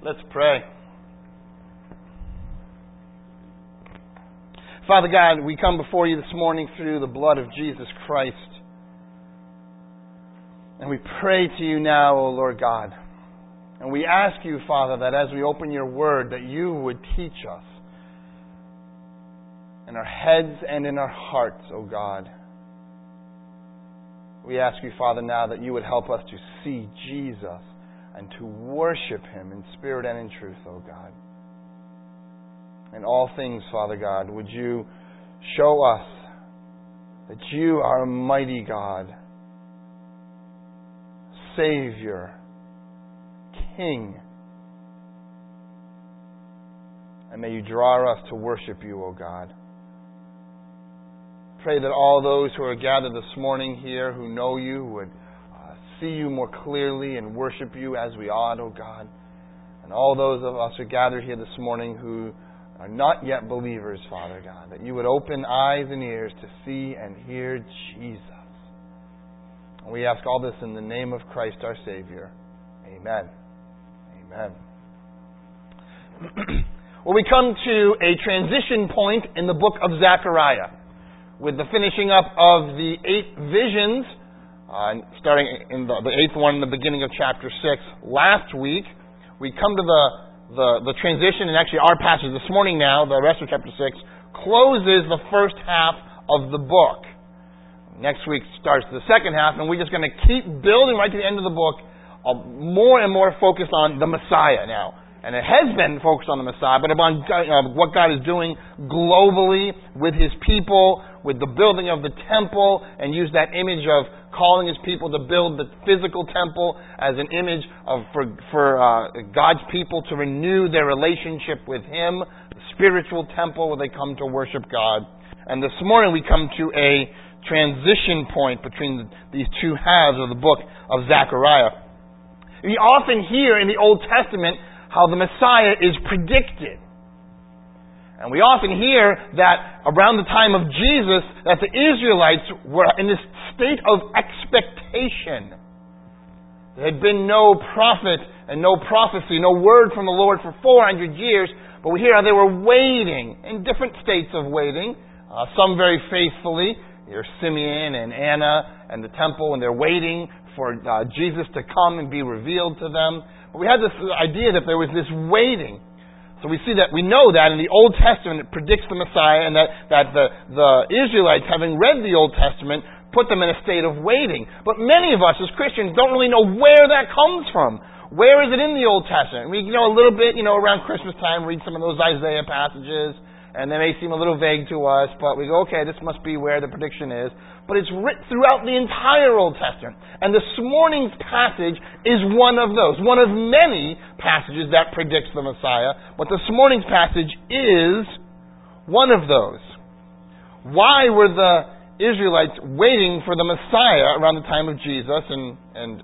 Let's pray. Father God, we come before you this morning through the blood of Jesus Christ. And we pray to you now, O Lord God. And we ask you, Father, that as we open your word, that you would teach us in our heads and in our hearts, O God. We ask you, Father, now that you would help us to see Jesus and to worship him in spirit and in truth, O God. In all things, Father God, would you show us that you are a mighty God, Savior, King. And may you draw us to worship you, O God. Pray that all those who are gathered this morning here who know you would see you more clearly and worship you as we ought, O God. And all those of us who are gathered here this morning who are not yet believers, Father God, that you would open eyes and ears to see and hear Jesus. And we ask all this in the name of Christ our Savior. Amen. Amen. Well, we come to a transition point in the book of Zechariah, with the finishing up of the 8 visions, starting in the 8th one in the beginning of chapter 6 last week. We come to the transition, and actually our passage this morning now, the rest of chapter 6, closes the first half of the book. Next week starts the second half, and we're just going to keep building right to the end of the book, more and more focused on the Messiah now. And it has been focused on the Messiah, but upon what God is doing globally with his people, with the building of the temple, and use that image of calling his people to build the physical temple as an image of for God's people to renew their relationship with him, the spiritual temple where they come to worship God. And this morning we come to a transition point between these two halves of the book of Zechariah. We often hear in the Old Testament how the Messiah is predicted. And we often hear that around the time of Jesus, that the Israelites were in this state of expectation. There had been no prophet and no prophecy, no word from the Lord for 400 years, but we hear how they were waiting, in different states of waiting, some very faithfully. There's Simeon and Anna and the temple, and they're waiting for Jesus to come and be revealed to them. But we had this idea that there was this waiting. So we know that in the Old Testament it predicts the Messiah, and that the Israelites, having read the Old Testament, put them in a state of waiting. But many of us as Christians don't really know where that comes from. Where is it in the Old Testament? We know a little bit, around Christmas time, read some of those Isaiah passages, and they may seem a little vague to us, but we go, okay, this must be where the prediction is. But it's written throughout the entire Old Testament. And this morning's passage is one of those. One of many passages that predicts the Messiah. But this morning's passage is one of those. Why were the Israelites waiting for the Messiah around the time of Jesus and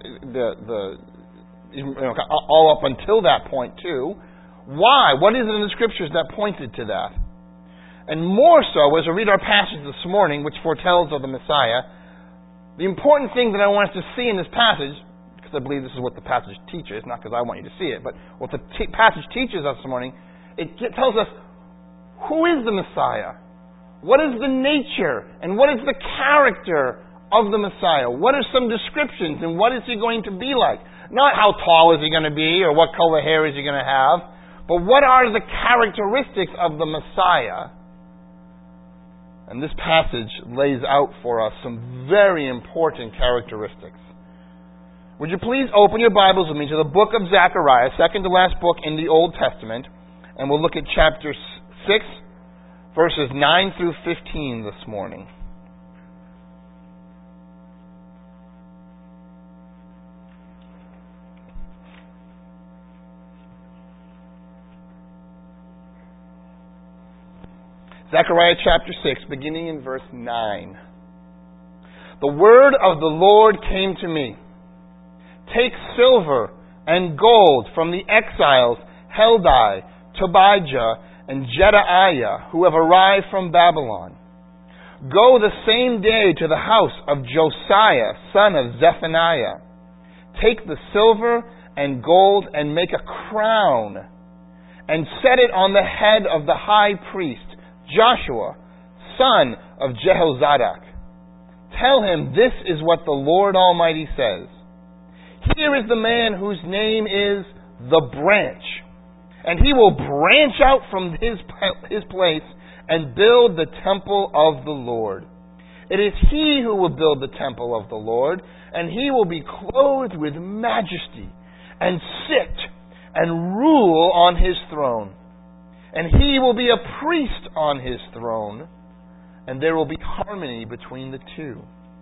all up until that point too? Why? What is it in the Scriptures that pointed to that? And more so, as we read our passage this morning, which foretells of the Messiah, the important thing that I want us to see in this passage, because I believe this is what the passage teaches, not because I want you to see it, but what the passage teaches us this morning, it tells us who is the Messiah? What is the nature and what is the character of the Messiah? What are some descriptions and what is he going to be like? Not how tall is he going to be or what color hair is he going to have, but what are the characteristics of the Messiah? And this passage lays out for us some very important characteristics. Would you please open your Bibles with me to the book of Zechariah, second to last book in the Old Testament, and we'll look at chapter 6, verses 9 through 15 this morning. Zechariah chapter 6, beginning in verse 9. The word of the Lord came to me. Take silver and gold from the exiles Heldai, Tobijah, and Jedaiah, who have arrived from Babylon. Go the same day to the house of Josiah, son of Zephaniah. Take the silver and gold, and make a crown, and set it on the head of the high priest, Joshua, son of Jehozadak. Tell him, this is what the Lord Almighty says. Here is the man whose name is the branch, and he will branch out from his place and build the temple of the Lord. It is he who will build the temple of the Lord, and he will be clothed with majesty and sit and rule on his throne. And he will be a priest on his throne, and there will be harmony between the two.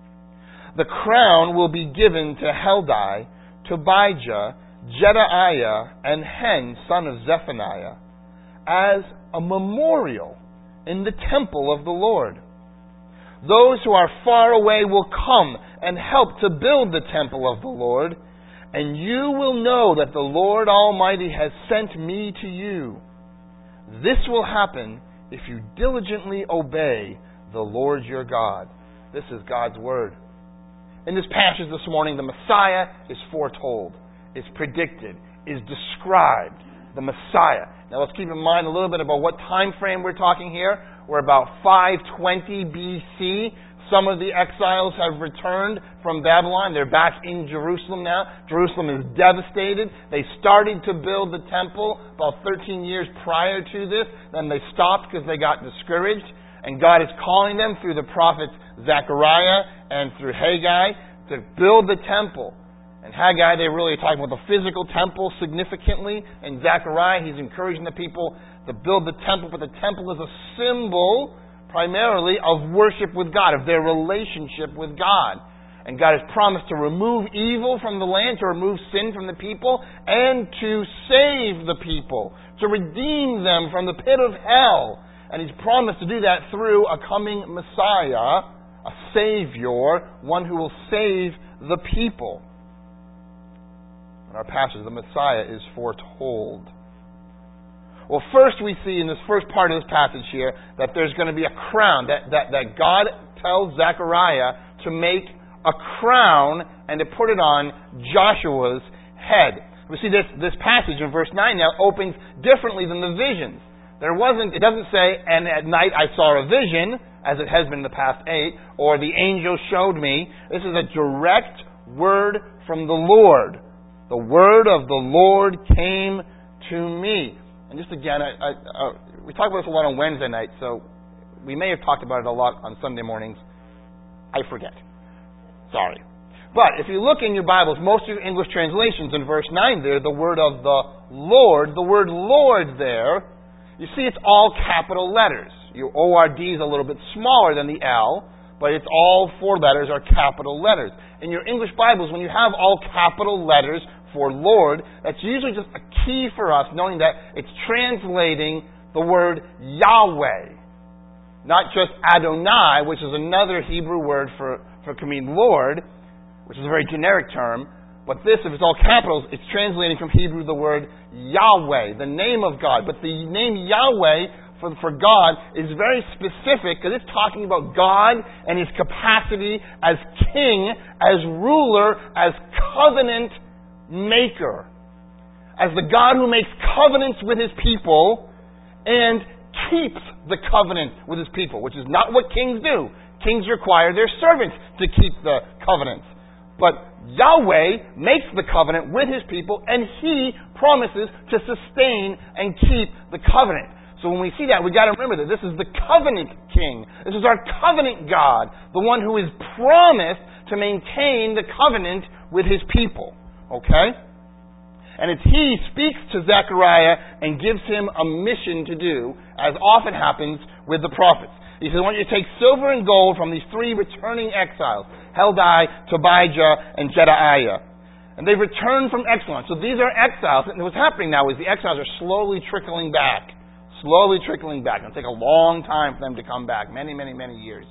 The crown will be given to Heldai, Tobijah, Jedaiah, and Hen, son of Zephaniah, as a memorial in the temple of the Lord. Those who are far away will come and help to build the temple of the Lord, and you will know that the Lord Almighty has sent me to you. This will happen if you diligently obey the Lord your God. This is God's word. In this passage this morning, the Messiah is foretold, is predicted, is described. The Messiah. Now let's keep in mind a little bit about what time frame we're talking here. We're about 520 BC. Some of the exiles have returned from Babylon. They're back in Jerusalem now. Jerusalem is devastated. They started to build the temple about 13 years prior to this. Then they stopped because they got discouraged. And God is calling them through the prophets Zechariah and through Haggai to build the temple. And Haggai, they really are talking about the physical temple significantly. And Zechariah, he's encouraging the people to build the temple. But the temple is a symbol primarily of worship with God, of their relationship with God. And God has promised to remove evil from the land, to remove sin from the people, and to save the people, to redeem them from the pit of hell. And He's promised to do that through a coming Messiah, a Savior, one who will save the people. In our passage, the Messiah is foretold. Well, first we see in this first part of this passage here that there's going to be a crown, that God tells Zechariah to make a crown and to put it on Joshua's head. We see this passage in verse 9 now opens differently than the visions. It doesn't say, and at night I saw a vision, as it has been in the past 8, or the angel showed me. This is a direct word from the Lord. The word of the Lord came to me. And just again, we talk about this a lot on Wednesday night, so we may have talked about it a lot on Sunday mornings. I forget. Sorry. But if you look in your Bibles, most of your English translations in verse 9 there, the word of the Lord, the word Lord there, you see it's all capital letters. Your ORD is a little bit smaller than the L, but it's all 4 letters are capital letters. In your English Bibles, when you have all capital letters for Lord, that's usually just a key for us, knowing that it's translating the word Yahweh. Not just Adonai, which is another Hebrew word for can mean Lord, which is a very generic term. But this, if it's all capitals, it's translating from Hebrew the word Yahweh, the name of God. But the name Yahweh for God is very specific because it's talking about God and His capacity as king, as ruler, as covenant maker. As the God who makes covenants with His people and keeps the covenant with His people, which is not what kings do. Kings require their servants to keep the covenants. But Yahweh makes the covenant with His people, and He promises to sustain and keep the covenant. So when we see that, we've got to remember that this is the covenant King. This is our covenant God, the one who is promised to maintain the covenant with His people. Okay? And it's He speaks to Zechariah and gives him a mission to do, as often happens with the prophets. He says, I want you to take silver and gold from these 3 returning exiles, Heldai, Tobijah, and Jedaiah. And they've returned from exile. So these are exiles. And what's happening now is the exiles are slowly trickling back. Slowly trickling back. It'll take a long time for them to come back. Many, many, many years.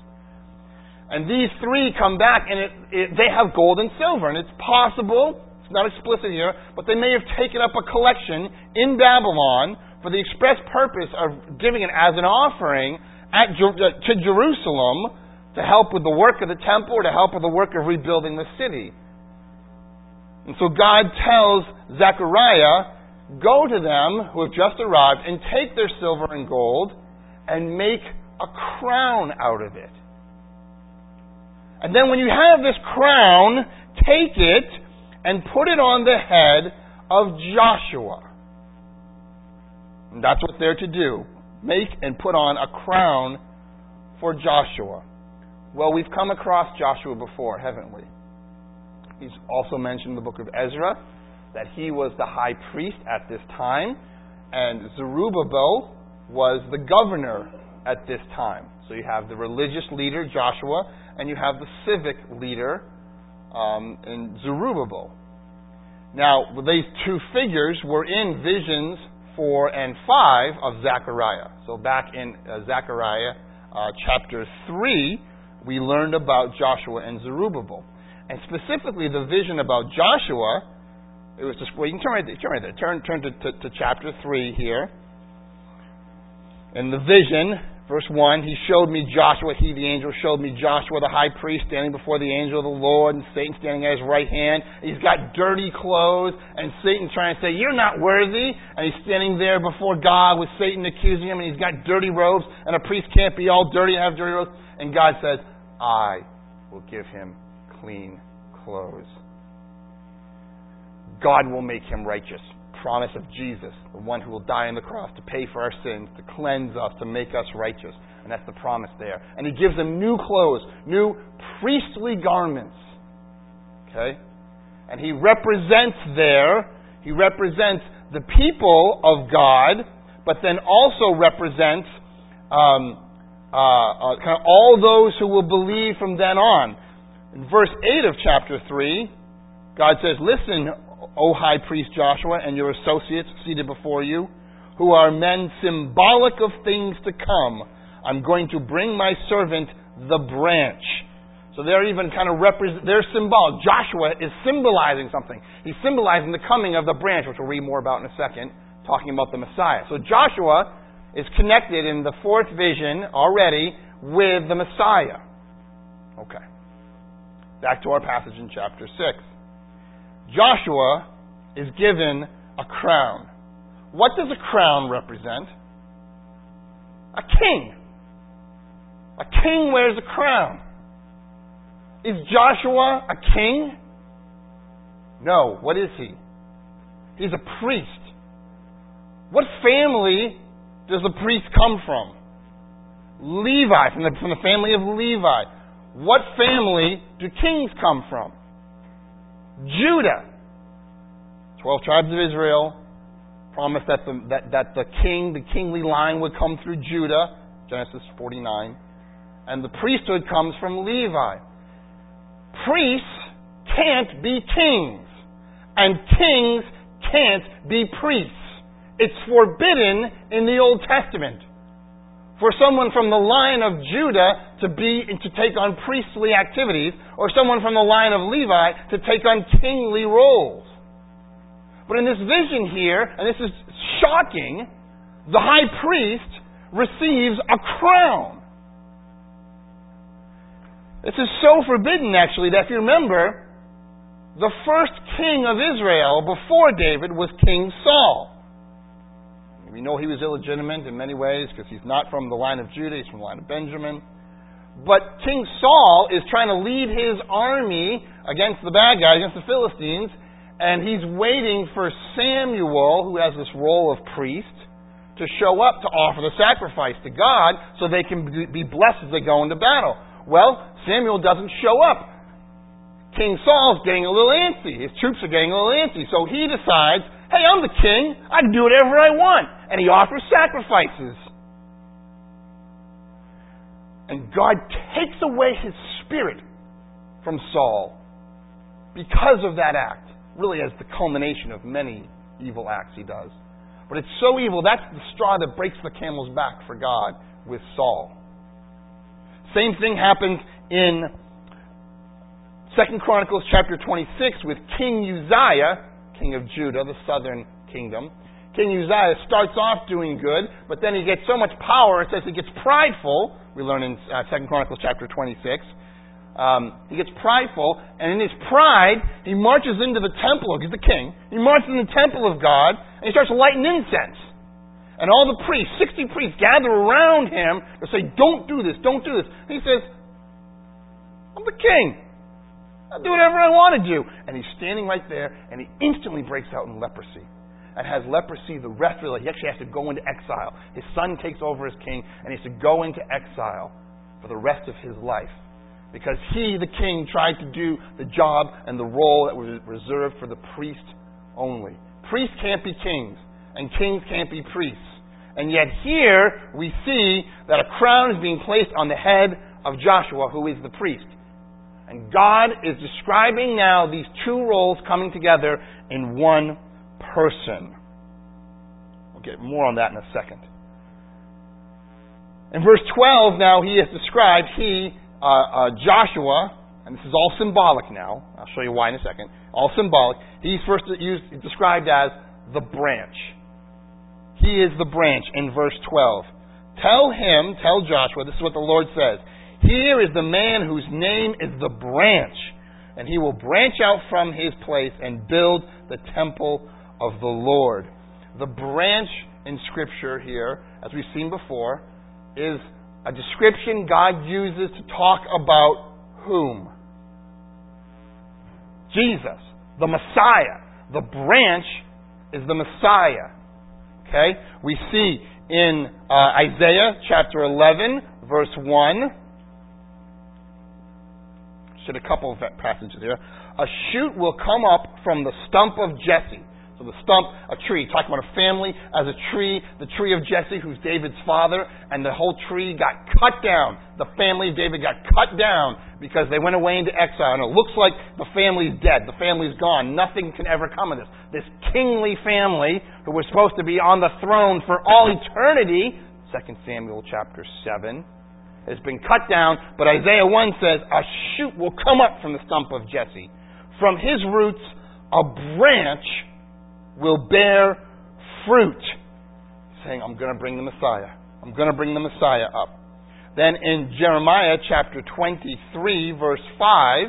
And these 3 come back, and they have gold and silver. And it's possible, it's not explicit here, but they may have taken up a collection in Babylon for the express purpose of giving it as an offering to Jerusalem to help with the work of the temple or to help with the work of rebuilding the city. And so God tells Zechariah, go to them who have just arrived and take their silver and gold and make a crown out of it. And then when you have this crown, take it and put it on the head of Joshua. And that's what they're to do. Make and put on a crown for Joshua. Well, we've come across Joshua before, haven't we? He's also mentioned in the book of Ezra that he was the high priest at this time, and Zerubbabel was the governor at this time. So you have the religious leader, Joshua, and you have the civic leader in Zerubbabel. Now, these two figures were in visions 4 and 5 of Zechariah. So back in Zechariah chapter 3, we learned about Joshua and Zerubbabel. And specifically the vision about Joshua, it was just, well, you can turn right there. Turn to chapter 3 here. In the vision, verse 1, he showed me Joshua, he the angel showed me Joshua the high priest standing before the angel of the Lord, and Satan standing at his right hand. He's got dirty clothes, and Satan trying to say, you're not worthy. And he's standing there before God with Satan accusing him, and he's got dirty robes, and a priest can't be all dirty and have dirty robes. And God says, I will give him clean clothes. God will make him righteous. Promise of Jesus, the one who will die on the cross to pay for our sins, to cleanse us, to make us righteous. And that's the promise there. And he gives them new clothes, new priestly garments. Okay? And he represents the people of God, but then also represents kind of all those who will believe from then on. In verse 8 of chapter 3, God says, listen, O high priest Joshua and your associates seated before you, who are men symbolic of things to come. I'm going to bring my servant the branch. So they're even kind of they're symbolic. Joshua is symbolizing something. He's symbolizing the coming of the branch, which we'll read more about in a second, talking about the Messiah. So Joshua is connected in the fourth vision already with the Messiah. Okay. Back to our passage in chapter 6. Joshua is given a crown. What does a crown represent? A king. A king wears a crown. Is Joshua a king? No. What is he? He's a priest. What family does the priest come from? Levi, from the family of Levi. What family do kings come from? Judah. 12 tribes of Israel promised that the kingly line would come through Judah, Genesis 49. And the priesthood comes from Levi. Priests can't be kings. And kings can't be priests. It's forbidden in the Old Testament for someone from the line of Judah to take on priestly activities, or someone from the line of Levi to take on kingly roles. But in this vision here, and this is shocking, the high priest receives a crown. This is so forbidden, actually, that if you remember, the first king of Israel before David was King Saul. We know he was illegitimate in many ways because he's not from the line of Judah, he's from the line of Benjamin. But King Saul is trying to lead his army against the bad guys, against the Philistines, and he's waiting for Samuel, who has this role of priest, to show up to offer the sacrifice to God so they can be blessed as they go into battle. Well, Samuel doesn't show up. King Saul's getting a little antsy. His troops are getting a little antsy. So he decides, hey, I'm the king. I can do whatever I want. And he offers sacrifices. And God takes away his spirit from Saul because of that act. Really as the culmination of many evil acts he does. But it's so evil, that's the straw that breaks the camel's back for God with Saul. Same thing happens in 2 Chronicles chapter 26 with King Uzziah, king of Judah, the southern kingdom. King Uzziah starts off doing good, but then he gets so much power, it says he gets prideful. We learn in 2 Chronicles chapter 26. he gets prideful, and in his pride, he marches into the temple. He's the king. He marches in the temple of God, and he starts lighting incense. And all the priests, 60 priests, gather around him to say, don't do this, don't do this. And he says, I'm the king. I'll do whatever I want to do. And he's standing right there, and he instantly breaks out in leprosy. And has leprosy the rest of his life. He actually has to go into exile. His son takes over as king, and he has to go into exile for the rest of his life. Because he, the king, tried to do the job and the role that was reserved for the priest only. Priests can't be kings, and kings can't be priests. And yet here we see that a crown is being placed on the head of Joshua, who is the priest. And God is describing now these two roles coming together in one person. We'll get more on that in a second. In verse 12 now he is described, Joshua, and this is all symbolic now. I'll show you why in a second. All symbolic. He's first described as the branch. He is the branch in verse 12. Tell Joshua, this is what the Lord says. Here is the man whose name is the branch, and he will branch out from his place and build the temple of the Lord. The branch in Scripture here, as we've seen before, is a description God uses to talk about whom? Jesus, the Messiah. The branch is the Messiah. Okay? We see in Isaiah chapter 11, verse 1. A couple of passages here. A shoot will come up from the stump of Jesse. So the stump, a tree. Talking about a family as a tree. The tree of Jesse, who's David's father. And the whole tree got cut down. The family of David got cut down because they went away into exile. And it looks like the family's dead. The family's gone. Nothing can ever come of this. This kingly family who was supposed to be on the throne for all eternity, 2 Samuel chapter 7, has been cut down, but Isaiah 1 says, a shoot will come up from the stump of Jesse. From his roots, a branch will bear fruit. Saying, I'm going to bring the Messiah. I'm going to bring the Messiah up. Then in Jeremiah chapter 23, verse 5,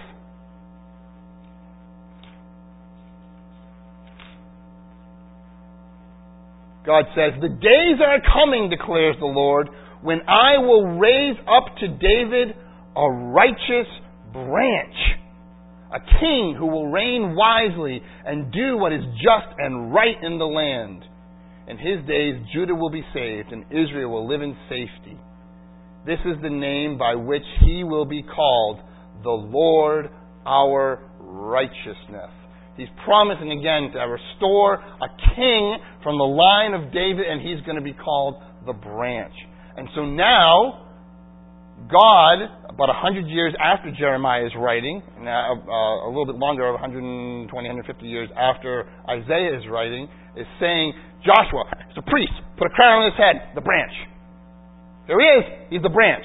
God says, the days are coming, declares the Lord, when I will raise up to David a righteous branch, a king who will reign wisely and do what is just and right in the land. In his days Judah will be saved and Israel will live in safety. This is the name by which he will be called, the Lord our righteousness. He's promising again to restore a king from the line of David, and he's going to be called the branch. And so now, God, about 100 years after Jeremiah is writing, a little bit longer, 120, 150 years after Isaiah is writing, is saying, Joshua, he's a priest, put a crown on his head, the branch. There he is, he's the branch.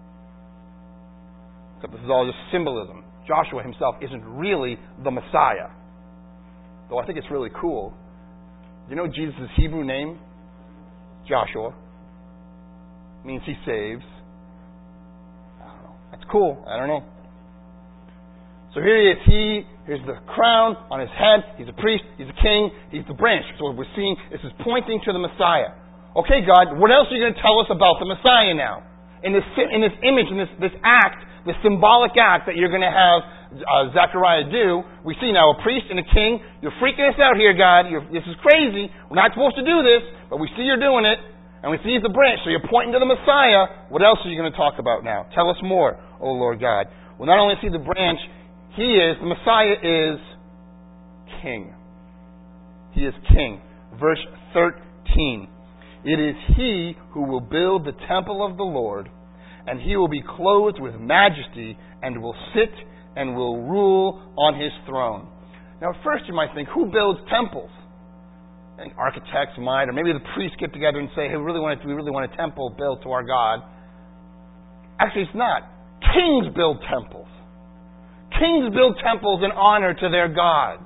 Except this is all just symbolism. Joshua himself isn't really the Messiah. Though I think it's really cool. You know Jesus' Hebrew name? Joshua. Means he saves. I don't know. That's cool. I don't know. So here he is. Here's the crown on his head. He's a priest. He's a king. He's the branch. So what we're seeing, this is pointing to the Messiah. Okay, God, what else are you going to tell us about the Messiah now? In this image, in this act, this symbolic act that you're going to have Zechariah do, we see now a priest and a king. You're freaking us out here, God. This is crazy. We're not supposed to do this, but we see you're doing it. And we see he's the branch, so you're pointing to the Messiah. What else are you going to talk about now? Tell us more, O Lord God. We'll not only see the branch, the Messiah is king. He is king. Verse 13. It is he who will build the temple of the Lord, and he will be clothed with majesty, and will sit and will rule on his throne. Now at first you might think, who builds temples? I think architects might, or maybe the priests get together and say, hey, we really want a temple built to our God. Actually, it's not. Kings build temples. Kings build temples in honor to their gods.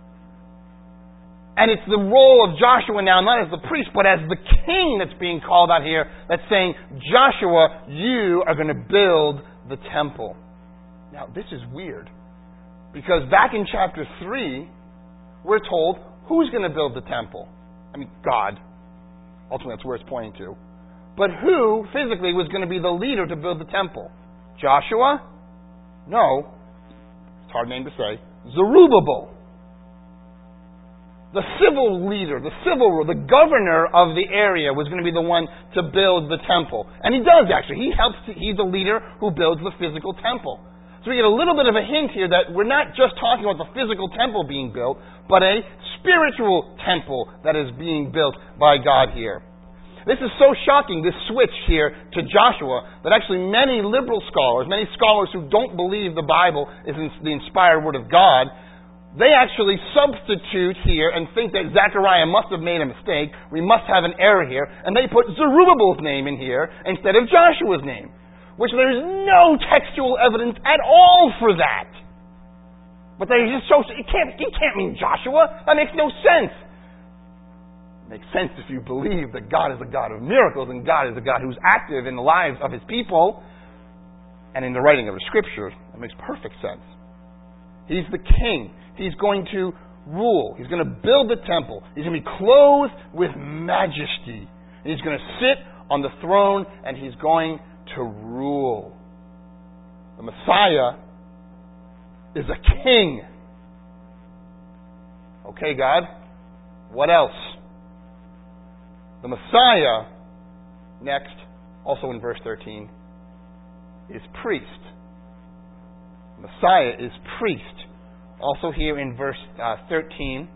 And it's the role of Joshua now, not as the priest, but as the king that's being called out here, that's saying, Joshua, you are going to build the temple. Now, this is weird. Because back in chapter 3, we're told who's going to build the temple. I mean, God. Ultimately, that's where it's pointing to. But who, physically, was going to be the leader to build the temple? Joshua? No. It's a hard name to say. Zerubbabel. The civil leader, the governor of the area was going to be the one to build the temple. And he does, actually. He's the leader who builds the physical temple. So we get a little bit of a hint here that we're not just talking about the physical temple being built, but a spiritual temple that is being built by God here. This is so shocking, this switch here to Joshua, that actually many liberal scholars, many scholars who don't believe the Bible is the inspired Word of God, they actually substitute here and think that Zechariah must have made a mistake, we must have an error here, and they put Zerubbabel's name in here instead of Joshua's name, which there is no textual evidence at all for that. But they're just so, it can't mean Joshua. That makes no sense. It makes sense if you believe that God is a God of miracles and God is a God who's active in the lives of His people and in the writing of the Scripture. That makes perfect sense. He's the king. He's going to rule. He's going to build the temple. He's going to be clothed with majesty. He's going to sit on the throne and He's going to rule. The Messiah is a king. Okay, God, what else? The Messiah, next, also in verse 13, is priest. The Messiah is priest. Also here in verse 13,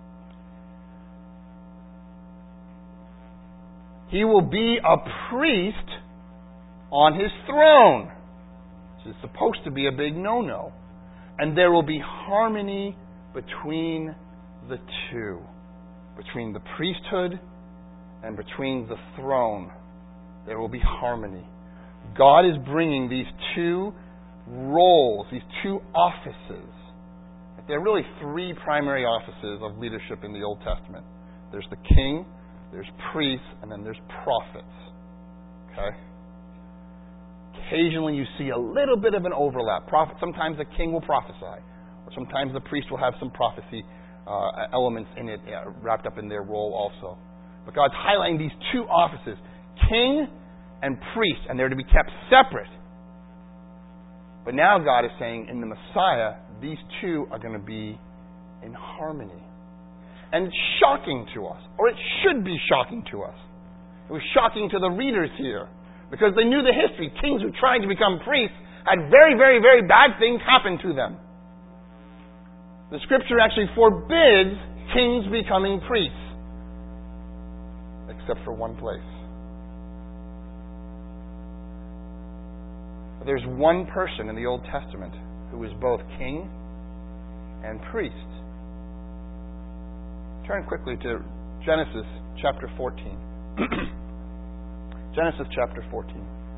He will be a priest on His throne, which is supposed to be a big no-no. And there will be harmony between the two, between the priesthood and between the throne. There will be harmony. God is bringing these two roles, these two offices. There are really three primary offices of leadership in the Old Testament. There's the king, there's priests, and then there's prophets. Okay? Occasionally you see a little bit of an overlap. Sometimes the king will prophesy, or sometimes the priest will have some prophecy elements in it wrapped up in their role also. But God's highlighting these two offices, king and priest, and they're to be kept separate. But now God is saying in the Messiah, these two are going to be in harmony. And it's shocking to us, or it should be shocking to us. It was shocking to the readers here, because they knew the history. Kings who tried to become priests had very, very, very bad things happen to them. The Scripture actually forbids kings becoming priests, except for one place. There's one person in the Old Testament who is both king and priest. Turn quickly to Genesis chapter 14. Genesis chapter 14.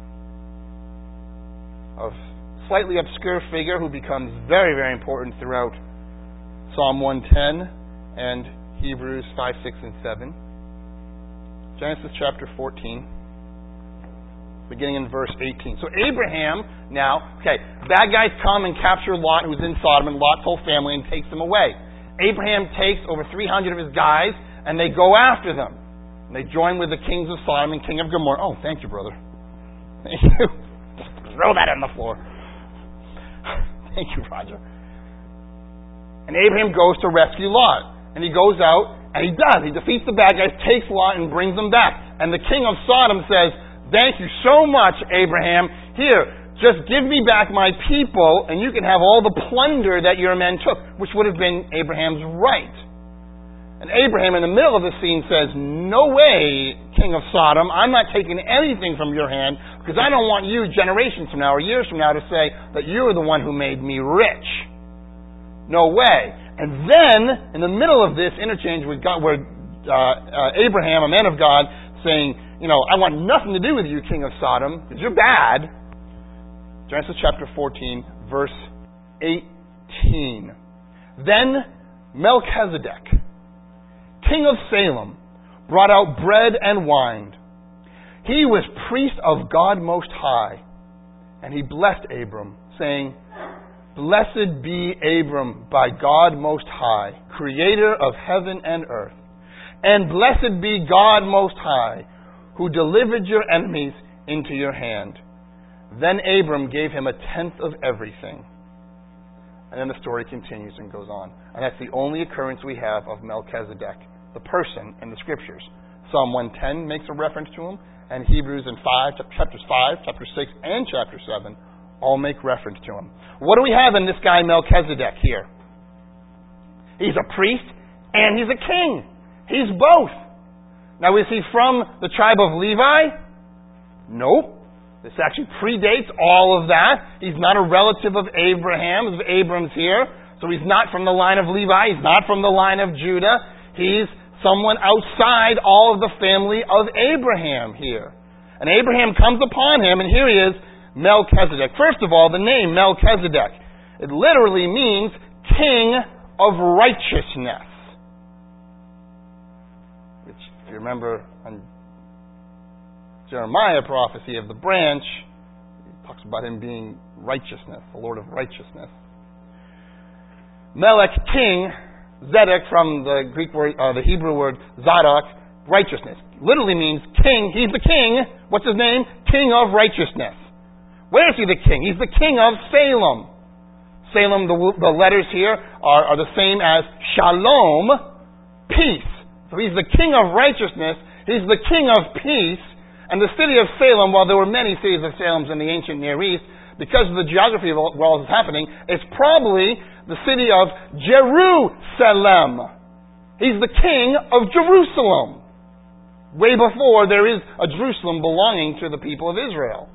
A slightly obscure figure who becomes very, very important throughout Psalm 110 and Hebrews 5, 6, and 7. Genesis chapter 14. Beginning in verse 18. So Abraham now, bad guys come and capture Lot, who's in Sodom, and Lot's whole family, and takes them away. Abraham takes over 300 of his guys, and they go after them. And they join with the kings of Sodom and king of Gomorrah. Oh, thank you, brother. Thank you. Just throw that on the floor. Thank you, Roger. And Abraham goes to rescue Lot. And he goes out, and he does. He defeats the bad guys, takes Lot, and brings them back. And the king of Sodom says, "Thank you so much, Abraham. Here, just give me back my people, and you can have all the plunder that your men took," which would have been Abraham's right. And Abraham, in the middle of the scene, says, "No way, king of Sodom, I'm not taking anything from your hand, because I don't want you generations from now or years from now to say that you're the one who made me rich. No way." And then, in the middle of this interchange with God, where Abraham, a man of God, saying, "I want nothing to do with you, king of Sodom, because you're bad." Genesis chapter 14, verse 18. "Then Melchizedek, king of Salem, brought out bread and wine. He was priest of God Most High. And he blessed Abram, saying, Blessed be Abram by God Most High, creator of heaven and earth. And blessed be God Most High, who delivered your enemies into your hand. Then Abram gave him 1/10 of everything. And then the story continues and goes on. And that's the only occurrence we have of Melchizedek, the person, in the Scriptures. Psalm 110 makes a reference to him, and Hebrews in chapters 5, chapter 6, and chapter 7 all make reference to him. What do we have in this guy Melchizedek here? He's a priest and he's a king. He's both. Now, is he from the tribe of Levi? Nope. This actually predates all of that. He's not a relative of Abraham, of Abram's here. So he's not from the line of Levi. He's not from the line of Judah. He's someone outside all of the family of Abraham here. And Abraham comes upon him, and here he is, Melchizedek. First of all, the name Melchizedek. It literally means king of righteousness. Which, if you remember on Jeremiah prophecy of the branch, it talks about him being righteousness, the Lord of righteousness. Melech, king. Zedek, from the Greek word, the Hebrew word Zadok, righteousness. Literally means king. He's the king. What's his name? King of righteousness. Where is he the king? He's the king of Salem. Salem, the letters here are the same as Shalom, peace. So he's the king of righteousness. He's the king of peace. And the city of Salem, while there were many cities of Salem in the ancient Near East, because of the geography of where all this is happening, it's probably the city of Jerusalem. He's the king of Jerusalem. Way before there is a Jerusalem belonging to the people of Israel.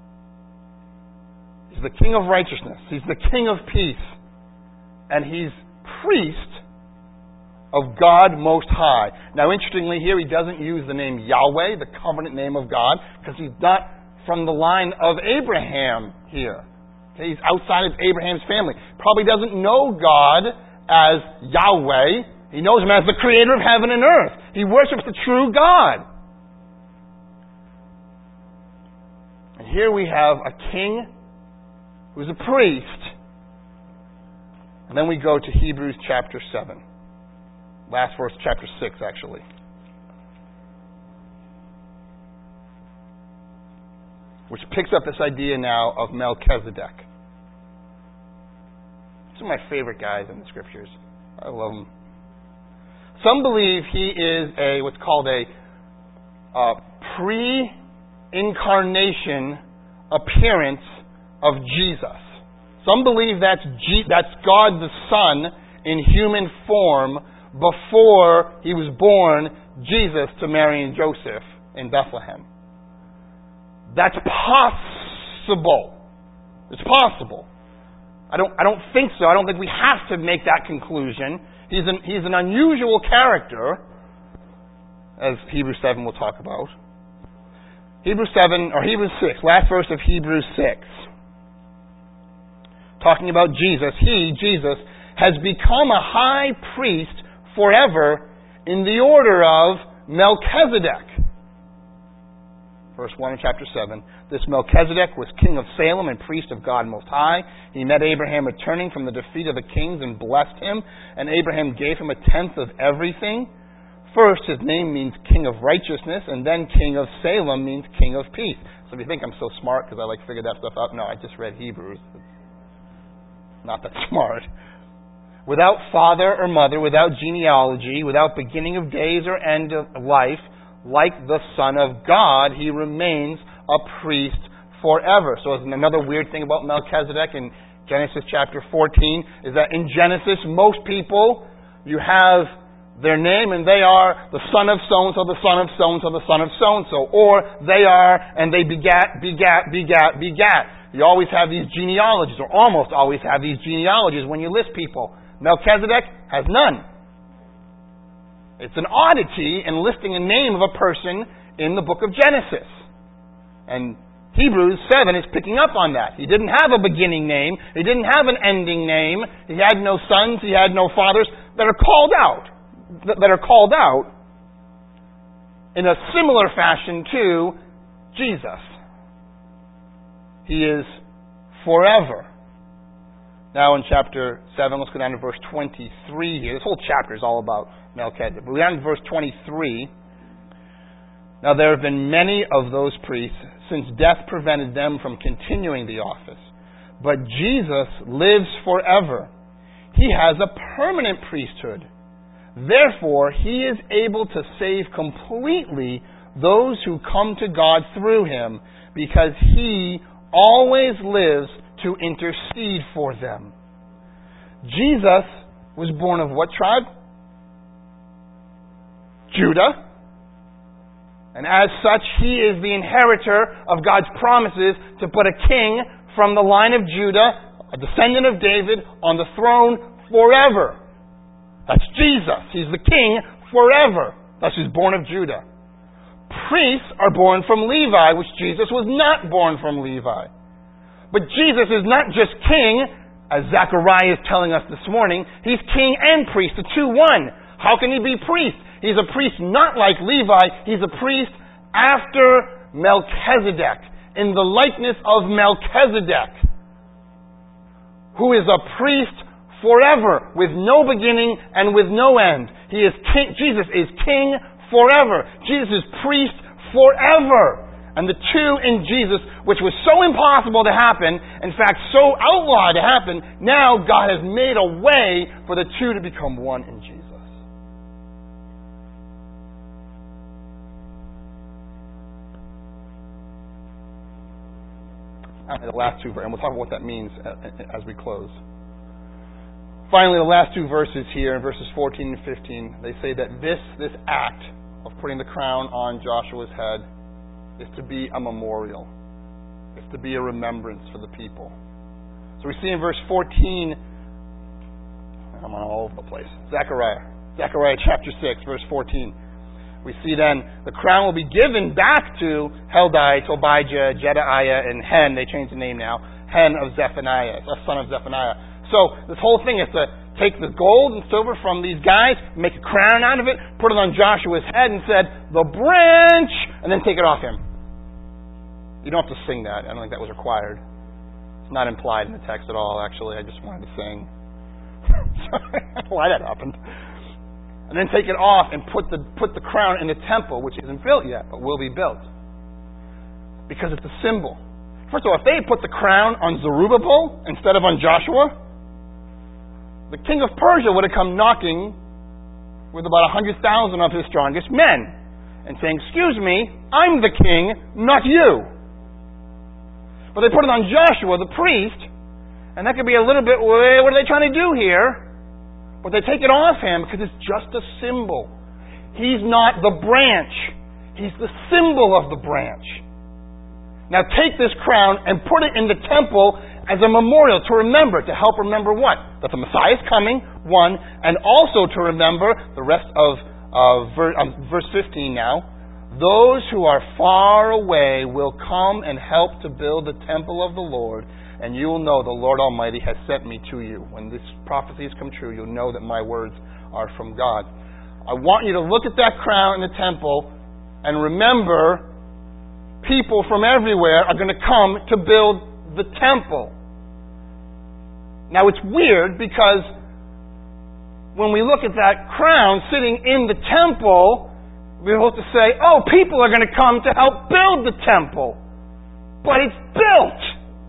He's the king of righteousness. He's the king of peace. And he's priest of God Most High. Now, interestingly here, he doesn't use the name Yahweh, the covenant name of God, because he's not from the line of Abraham here. Okay, he's outside of Abraham's family. Probably doesn't know God as Yahweh. He knows him as the creator of heaven and earth. He worships the true God. And here we have a king who's a priest. And then we go to Hebrews chapter 7. Last verse, chapter 6, actually. Which picks up this idea now of Melchizedek. He's one of my favorite guys in the Scriptures. I love him. Some believe he is what's called a pre-incarnation appearance of Jesus. Some believe that's God the Son in human form before he was born, Jesus, to Mary and Joseph in Bethlehem. That's possible. It's possible. I don't think so. I don't think we have to make that conclusion. He's an unusual character, as Hebrews 7 will talk about. Hebrews 6, last verse of Hebrews 6. Talking about Jesus. He, Jesus, has become a high priest forever in the order of Melchizedek. Verse 1 in chapter 7. This Melchizedek was king of Salem and priest of God Most High. He met Abraham returning from the defeat of the kings and blessed him. And Abraham gave him 1/10 of everything. First, his name means king of righteousness. And then king of Salem means king of peace. So if you think I'm so smart because I figured that stuff out, no, I just read Hebrews. It's not that smart. Without father or mother, without genealogy, without beginning of days or end of life, like the Son of God, he remains a priest forever. So another weird thing about Melchizedek in Genesis chapter 14 is that in Genesis, most people, you have their name and they are the son of so-and-so, the son of so-and-so, the son of so-and-so. Or they are, and they begat. You always have these genealogies, or almost always have these genealogies when you list people. Melchizedek has none. It's an oddity in listing a name of a person in the book of Genesis. And Hebrews 7 is picking up on that. He didn't have a beginning name. He didn't have an ending name. He had no sons. He had no fathers that are called out. That are called out in a similar fashion to Jesus. He is forever. Now in chapter 7, let's go down to verse 23 here. This whole chapter is all about Melchizedek. But we're down to verse 23. Now there have been many of those priests, since death prevented them from continuing the office. But Jesus lives forever. He has a permanent priesthood. Therefore, He is able to save completely those who come to God through Him, because He always lives to intercede for them. Jesus was born of what tribe? Judah. And as such, He is the inheritor of God's promises to put a king from the line of Judah, a descendant of David, on the throne forever. That's Jesus. He's the king forever. Thus He's born of Judah. Priests are born from Levi, which Jesus was not born from Levi. But Jesus is not just king, as Zechariah is telling us this morning. He's king and priest, the two one. How can He be priest? He's a priest not like Levi. He's a priest after Melchizedek, in the likeness of Melchizedek, who is a priest forever, with no beginning and with no end. He is king. Jesus is king forever. Jesus is priest forever. And the two in Jesus, which was so impossible to happen, in fact, so outlawed to happen, now God has made a way for the two to become one in Jesus. The last two, and we'll talk about what that means as we close. Finally, the last two verses here, in verses 14 and 15, they say that this act of putting the crown on Joshua's head is to be a memorial. It's to be a remembrance for the people. So we see in verse 14, I'm all over the place, Zechariah chapter 6, verse 14. We see then the crown will be given back to Heldai, Tobijah, Jedaiah, and Hen. They changed the name now. Hen of Zephaniah, a son of Zephaniah. So this whole thing is to take the gold and silver from these guys, make a crown out of it, put it on Joshua's head, and said, "The branch," and then take it off him. You don't have to sing that. I don't think that was required. It's not implied in the text at all, actually. I just wanted to sing. Sorry, I don't know why that happened. And then take it off and put the crown in the temple, which isn't built yet, but will be built. Because it's a symbol. First of all, if they had put the crown on Zerubbabel instead of on Joshua, the king of Persia would have come knocking with about 100,000 of his strongest men and saying, "Excuse me, I'm the king, not you." But they put it on Joshua, the priest, and that could be a little bit, what are they trying to do here? But they take it off him because it's just a symbol. He's not the branch. He's the symbol of the branch. Now take this crown and put it in the temple as a memorial to remember, to help remember what? That the Messiah is coming, one, and also to remember the rest of verse 15 now. Those who are far away will come and help to build the temple of the Lord, and you will know the Lord Almighty has sent me to you. When this prophecy has come true, you'll know that my words are from God. I want you to look at that crown in the temple and remember people from everywhere are going to come to build the temple. Now it's weird because when we look at that crown sitting in the temple, we're supposed to say, oh, people are going to come to help build the temple. But it's built.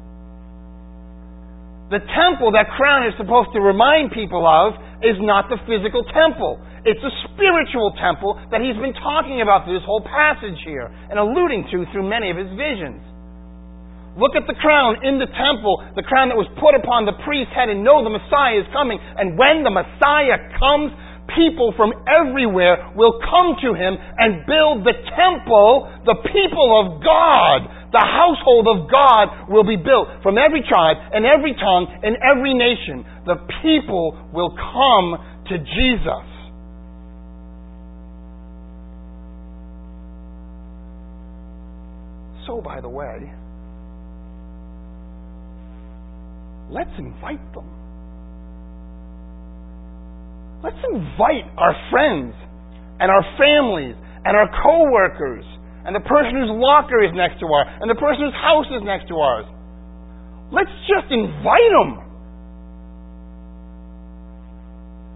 The temple that crown is supposed to remind people of is not the physical temple. It's a spiritual temple that he's been talking about through this whole passage here and alluding to through many of his visions. Look at the crown in the temple, the crown that was put upon the priest's head, and know the Messiah is coming. And when the Messiah comes, people from everywhere will come to him and build the temple, the people of God. The household of God will be built from every tribe and every tongue and every nation. The people will come to Jesus. So, by the way, let's invite them. Let's invite our friends and our families and our co-workers and the person whose locker is next to ours and the person whose house is next to ours. Let's just invite them.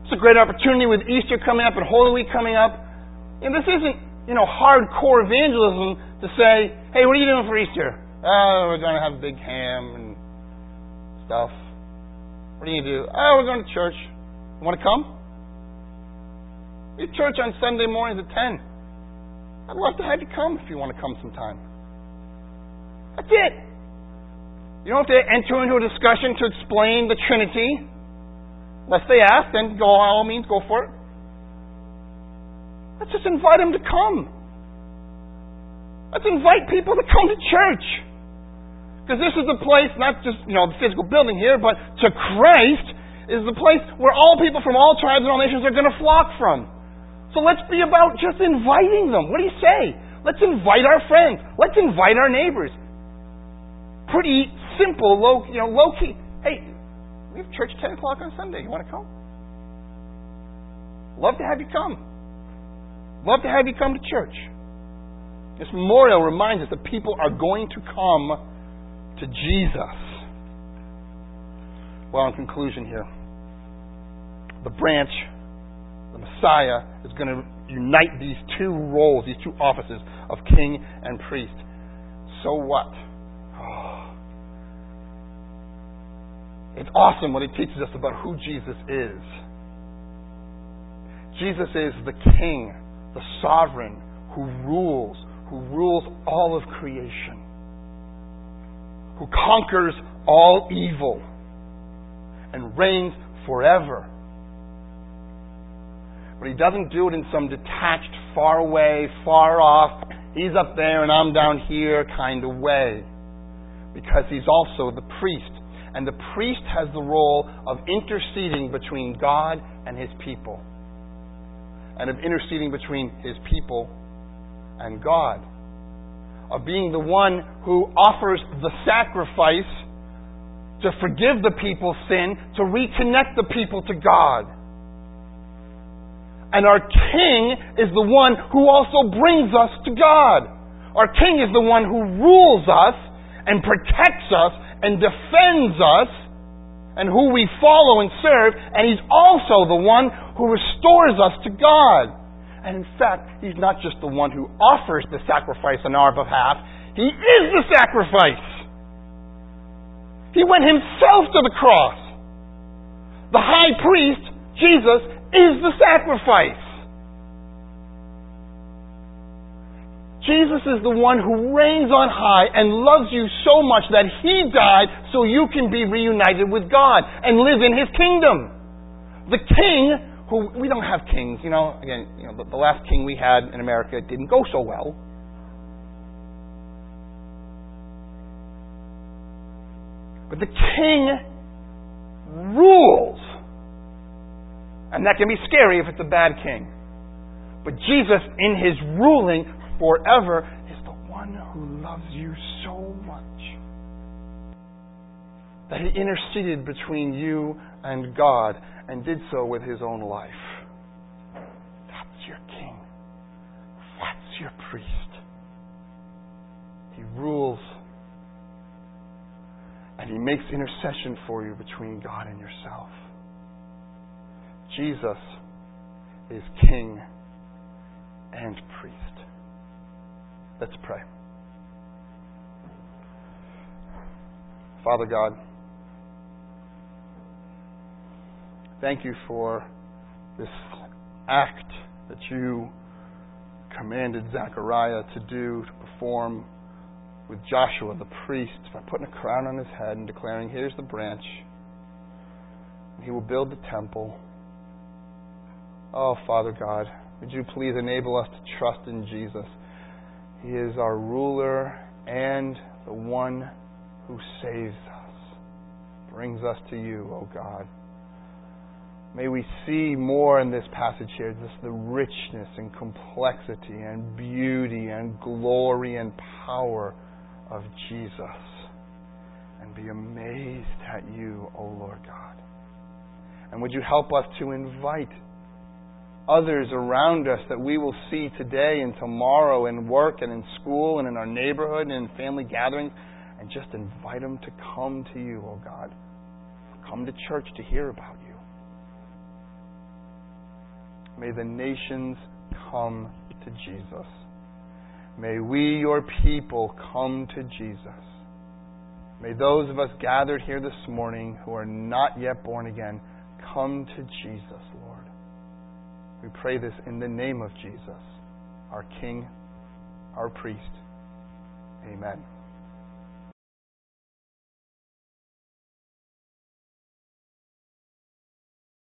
It's a great opportunity with Easter coming up and Holy Week coming up. And this isn't, hardcore evangelism to say, hey, what are you doing for Easter? Oh, we're going to have big ham and stuff. What are you going to do? Oh, we're going to church. You want to come? We have church on Sunday mornings at 10. I'd love to have you come if you want to come sometime. That's it. You don't have to enter into a discussion to explain the Trinity. Unless they ask, then by all means, go for it. Let's just invite them to come. Let's invite people to come to church. Because this is the place, not just the physical building here, but to Christ is the place where all people from all tribes and all nations are going to flock from. So let's be about just inviting them. What do you say? Let's invite our friends. Let's invite our neighbors. Pretty simple, low key. Hey, we have church 10 o'clock on Sunday. You want to come? Love to have you come. Love to have you come to church. This memorial reminds us that people are going to come to Jesus. Well, in conclusion here, the branch, the Messiah, is going to unite these two roles, these two offices of king and priest. So what? It's awesome what it teaches us about who Jesus is. Jesus is the king, the sovereign, who rules all of creation, who conquers all evil and reigns forever. But he doesn't do it in some detached, far away, far off, he's up there and I'm down here kind of way. Because he's also the priest. And the priest has the role of interceding between God and his people. And of interceding between his people and God. Of being the one who offers the sacrifice to forgive the people's sin, to reconnect the people to God. And our king is the one who also brings us to God. Our king is the one who rules us and protects us and defends us and who we follow and serve, and he's also the one who restores us to God. And in fact, he's not just the one who offers the sacrifice on our behalf, he is the sacrifice. He went himself to the cross. The high priest, Jesus, is the sacrifice. Jesus is the one who reigns on high and loves you so much that he died so you can be reunited with God and live in his kingdom. The king, who we don't have kings, the last king we had in America didn't go so well. But the king rules. And that can be scary if it's a bad king. But Jesus, in his ruling forever, is the one who loves you so much that he interceded between you and God and did so with his own life. That's your king. That's your priest. He rules and he makes intercession for you between God and yourself. Jesus is king and priest. Let's pray. Father God, thank you for this act that you commanded Zechariah to do, to perform with Joshua the priest, by putting a crown on his head and declaring, here's the branch. He will build the temple. Oh, Father God, would you please enable us to trust in Jesus? He is our ruler and the one who saves us, brings us to you, oh God. May we see more in this passage here, just the richness and complexity and beauty and glory and power of Jesus, and be amazed at you, O Lord God. And would you help us to invite others around us that we will see today and tomorrow in work and in school and in our neighborhood and in family gatherings, and just invite them to come to you, O God. Come to church to hear about you. May the nations come to Jesus. May we, your people, come to Jesus. May those of us gathered here this morning who are not yet born again come to Jesus, Lord. We pray this in the name of Jesus, our King, our priest. Amen.